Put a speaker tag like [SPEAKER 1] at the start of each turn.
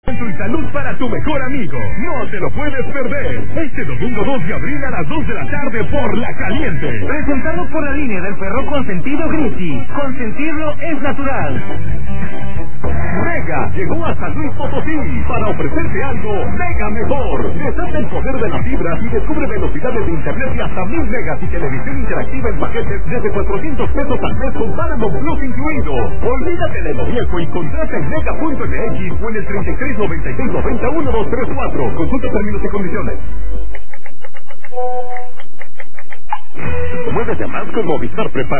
[SPEAKER 1] y salud para tu mejor amigo. No te lo puedes perder. Este domingo 2 de abril a las 2 de la tarde por La Caliente.
[SPEAKER 2] Presentado por la línea del perro consentido Grizzy. Consentirlo es natural.
[SPEAKER 1] Mega llegó a San Luis Potosí para ofrecerte algo mega mejor. Desata el poder de la fibra y descubre velocidades de internet de hasta 1000 megas y televisión interactiva en paquetes desde 400 pesos al mes con Paramount Plus incluido. Olvídate de lo viejo y contrata en mega.mx o en el 3396901234. Consulta términos y condiciones. Muévete más con Movistar Prepago.